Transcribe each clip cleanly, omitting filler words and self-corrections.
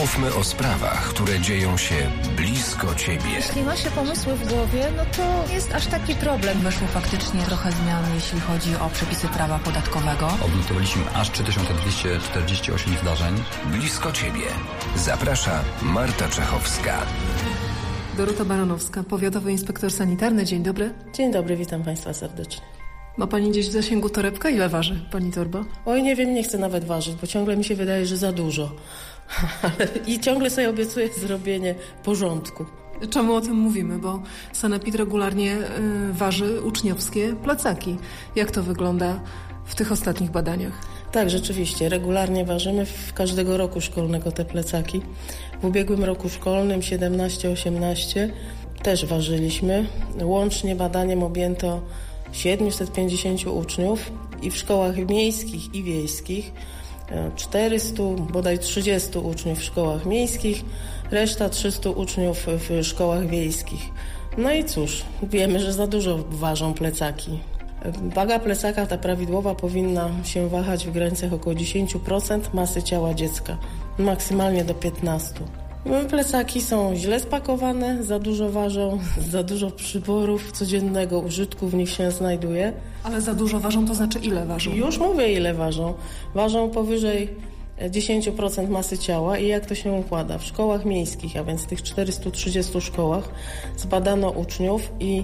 Mówmy o sprawach, które dzieją się blisko Ciebie. Jeśli ma się pomysły w głowie, no to jest aż taki problem. Weszło faktycznie trochę zmian, jeśli chodzi o przepisy prawa podatkowego. Odnotowaliśmy aż 3248 zdarzeń. Blisko Ciebie. Zaprasza Marta Czechowska. Dorota Baranowska, powiatowy inspektor sanitarny. Dzień dobry. Dzień dobry, witam Państwa serdecznie. Ma Pani gdzieś w zasięgu torebka? Ile waży Pani torba? Oj, nie wiem, nie chcę nawet ważyć, bo ciągle mi się wydaje, że za dużo. I ciągle sobie obiecuję zrobienie porządku. Czemu o tym mówimy? Bo Sanepid regularnie waży uczniowskie plecaki. Jak to wygląda w tych ostatnich badaniach? Tak, rzeczywiście. Regularnie ważymy w każdego roku szkolnego te plecaki. W ubiegłym roku szkolnym 17-18 też ważyliśmy. Łącznie badaniem objęto 750 uczniów i w szkołach miejskich i wiejskich, 400, bodaj 30 uczniów w szkołach miejskich, reszta 300 uczniów w szkołach wiejskich. No i cóż, wiemy, że za dużo ważą plecaki. Waga plecaka ta prawidłowa powinna się wahać w granicach około 10% masy ciała dziecka, maksymalnie do 15%. Plecaki są źle spakowane, za dużo ważą, za dużo przyborów codziennego użytku w nich się znajduje. Ale za dużo ważą to znaczy ile ważą? Już mówię ile ważą. Ważą powyżej 10% masy ciała i jak to się układa? W szkołach miejskich, a więc w tych 430 szkołach zbadano uczniów i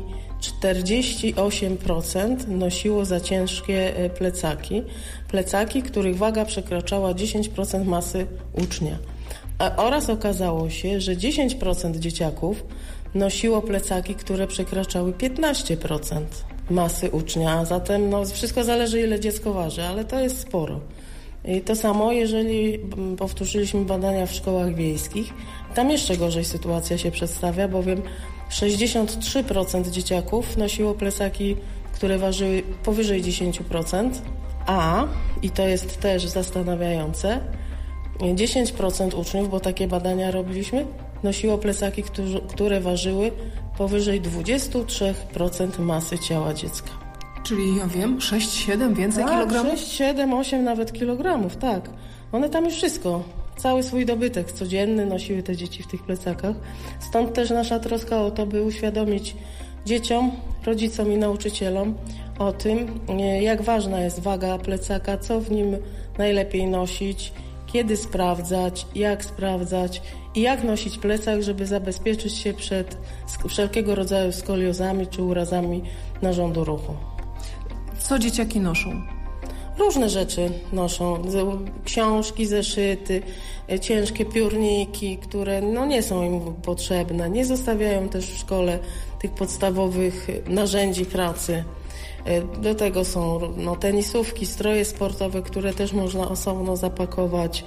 48% nosiło za ciężkie plecaki. Plecaki, których waga przekraczała 10% masy ucznia. Oraz okazało się, że 10% dzieciaków nosiło plecaki, które przekraczały 15% masy ucznia. A zatem wszystko zależy, ile dziecko waży, ale to jest sporo. I to samo, jeżeli powtórzyliśmy badania w szkołach wiejskich, tam jeszcze gorzej sytuacja się przedstawia, bowiem 63% dzieciaków nosiło plecaki, które ważyły powyżej 10%, i to jest też zastanawiające, 10% uczniów, bo takie badania robiliśmy, nosiło plecaki, które ważyły powyżej 23% masy ciała dziecka. Czyli ja wiem, 6-7 więcej kilogramów? 6, 7, 8 nawet kilogramów, tak. One tam już wszystko, cały swój dobytek codzienny nosiły te dzieci w tych plecakach. Stąd też nasza troska o to, by uświadomić dzieciom, rodzicom i nauczycielom o tym, jak ważna jest waga plecaka, co w nim najlepiej nosić, kiedy sprawdzać i jak nosić plecak, żeby zabezpieczyć się przed wszelkiego rodzaju skoliozami czy urazami narządu ruchu. Co dzieciaki noszą? Różne rzeczy noszą. Książki, zeszyty, ciężkie piórniki, które nie są im potrzebne. Nie zostawiają też w szkole tych podstawowych narzędzi pracy. Do tego są tenisówki, stroje sportowe, które też można osobno zapakować.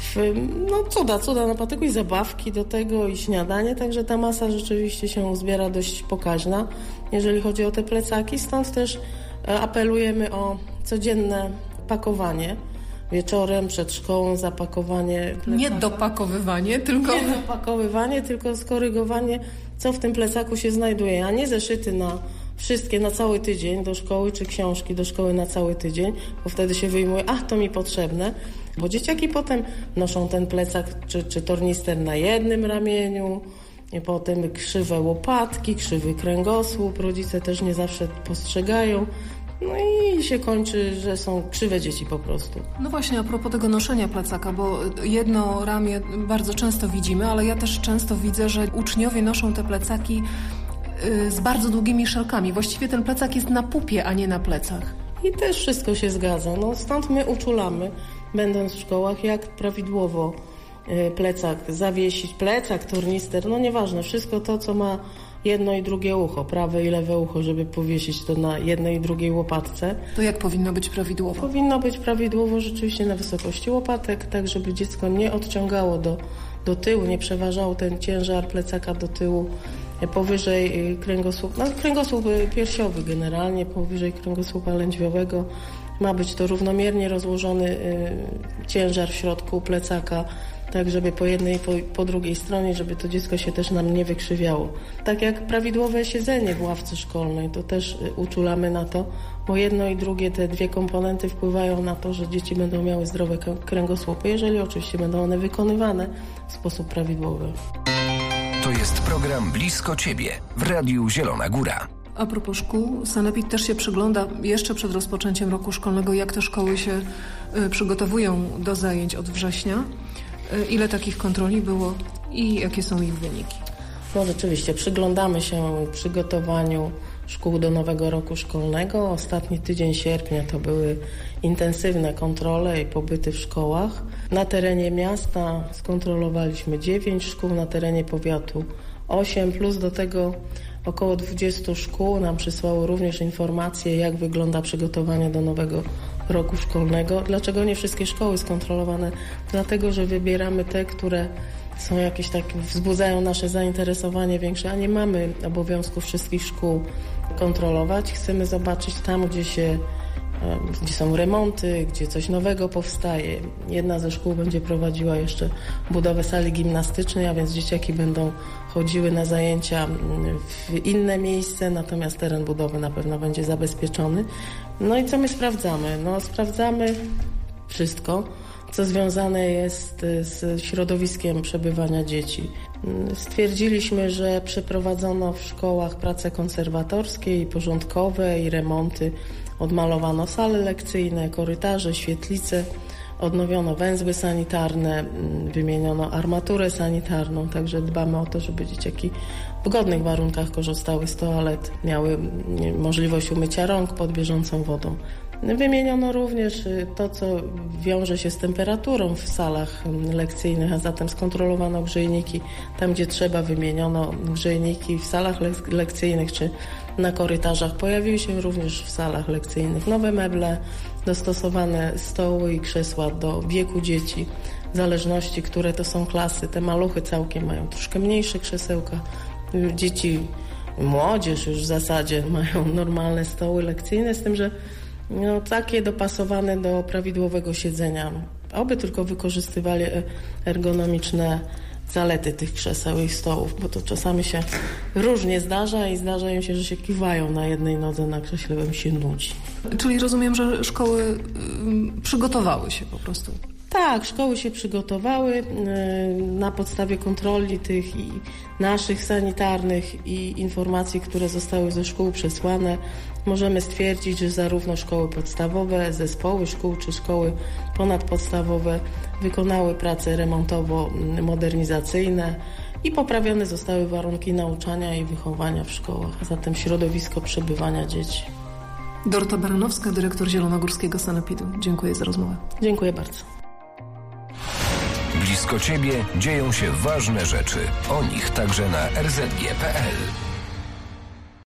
Cuda na patyku i zabawki do tego i śniadanie, także ta masa rzeczywiście się uzbiera dość pokaźna, jeżeli chodzi o te plecaki. Stąd też apelujemy o codzienne pakowanie. Wieczorem, przed szkołą zapakowanie plecaka. Nie dopakowywanie, tylko... Nie dopakowywanie, tylko skorygowanie, co w tym plecaku się znajduje, a nie zeszyty na wszystkie na cały tydzień do szkoły, czy książki do szkoły na cały tydzień, bo wtedy się wyjmuje, to mi potrzebne, bo dzieciaki potem noszą ten plecak czy tornister na jednym ramieniu, i potem krzywe łopatki, krzywy kręgosłup, rodzice też nie zawsze postrzegają. I się kończy, że są krzywe dzieci po prostu. No właśnie, a propos tego noszenia plecaka, bo jedno ramię bardzo często widzimy, ale ja też często widzę, że uczniowie noszą te plecaki z bardzo długimi szelkami. Właściwie ten plecak jest na pupie, a nie na plecach. I też wszystko się zgadza. Stąd my uczulamy, będąc w szkołach, jak prawidłowo plecak zawiesić. Plecak, tornister, nieważne. Wszystko to, co ma jedno i drugie ucho, prawe i lewe ucho, żeby powiesić to na jednej i drugiej łopatce. To jak powinno być prawidłowo? Powinno być prawidłowo rzeczywiście na wysokości łopatek, tak żeby dziecko nie odciągało do tyłu, nie przeważał ten ciężar plecaka do tyłu powyżej kręgosłupa, kręgosłup piersiowy generalnie, powyżej kręgosłupa lędźwiowego. Ma być to równomiernie rozłożony ciężar w środku plecaka, tak żeby po jednej i po drugiej stronie, żeby to dziecko się też nam nie wykrzywiało. Tak jak prawidłowe siedzenie w ławce szkolnej, to też uczulamy na to, bo jedno i drugie, te dwie komponenty wpływają na to, że dzieci będą miały zdrowe kręgosłupy, jeżeli oczywiście będą one wykonywane w sposób prawidłowy. To jest program Blisko Ciebie w Radiu Zielona Góra. A propos szkół, Sanepid też się przygląda jeszcze przed rozpoczęciem roku szkolnego, jak te szkoły się przygotowują do zajęć od września. Ile takich kontroli było i jakie są ich wyniki? No rzeczywiście, przyglądamy się przygotowaniu szkół do nowego roku szkolnego. Ostatni tydzień sierpnia to były intensywne kontrole i pobyty w szkołach. Na terenie miasta skontrolowaliśmy 9 szkół, na terenie powiatu 8, plus do tego około 20 szkół nam przysłało również informacje, jak wygląda przygotowanie do nowego roku szkolnego. Dlaczego nie wszystkie szkoły skontrolowane? Dlatego, że wybieramy te, które są jakieś takie, wzbudzają nasze zainteresowanie większe, a nie mamy obowiązku wszystkich szkół kontrolować. Chcemy zobaczyć tam, gdzie są remonty, gdzie coś nowego powstaje. Jedna ze szkół będzie prowadziła jeszcze budowę sali gimnastycznej, a więc dzieciaki będą chodziły na zajęcia w inne miejsce, natomiast teren budowy na pewno będzie zabezpieczony. No i co my sprawdzamy? No sprawdzamy wszystko, co związane jest z środowiskiem przebywania dzieci. Stwierdziliśmy, że przeprowadzono w szkołach prace konserwatorskie i porządkowe i remonty. Odmalowano sale lekcyjne, korytarze, świetlice, odnowiono węzły sanitarne, wymieniono armaturę sanitarną, także dbamy o to, żeby dzieciaki w godnych warunkach korzystały z toalet, miały możliwość umycia rąk pod bieżącą wodą. Wymieniono również to, co wiąże się z temperaturą w salach lekcyjnych, a zatem skontrolowano grzejniki. Tam, gdzie trzeba, wymieniono grzejniki w salach lekcyjnych czy na korytarzach. Pojawiły się również w salach lekcyjnych nowe meble, dostosowane stoły i krzesła do wieku dzieci, w zależności, które to są klasy. Te maluchy całkiem mają troszkę mniejsze krzesełka. Dzieci, młodzież już w zasadzie mają normalne stoły lekcyjne, z tym, że takie dopasowane do prawidłowego siedzenia. Oby tylko wykorzystywali ergonomiczne zalety tych krzeseł i stołów, bo to czasami się różnie zdarza i zdarza im się, że się kiwają na jednej nodze na krześle, bo im się nudzi. Czyli rozumiem, że szkoły przygotowały się po prostu. Tak, szkoły się przygotowały na podstawie kontroli tych i naszych sanitarnych i informacji, które zostały ze szkół przesłane. Możemy stwierdzić, że zarówno szkoły podstawowe, zespoły szkół czy szkoły ponadpodstawowe wykonały prace remontowo-modernizacyjne i poprawione zostały warunki nauczania i wychowania w szkołach, a zatem środowisko przebywania dzieci. Dorota Baranowska, dyrektor Zielonogórskiego Sanepidu. Dziękuję za rozmowę. Dziękuję bardzo. Blisko Ciebie dzieją się ważne rzeczy. O nich także na rzg.pl.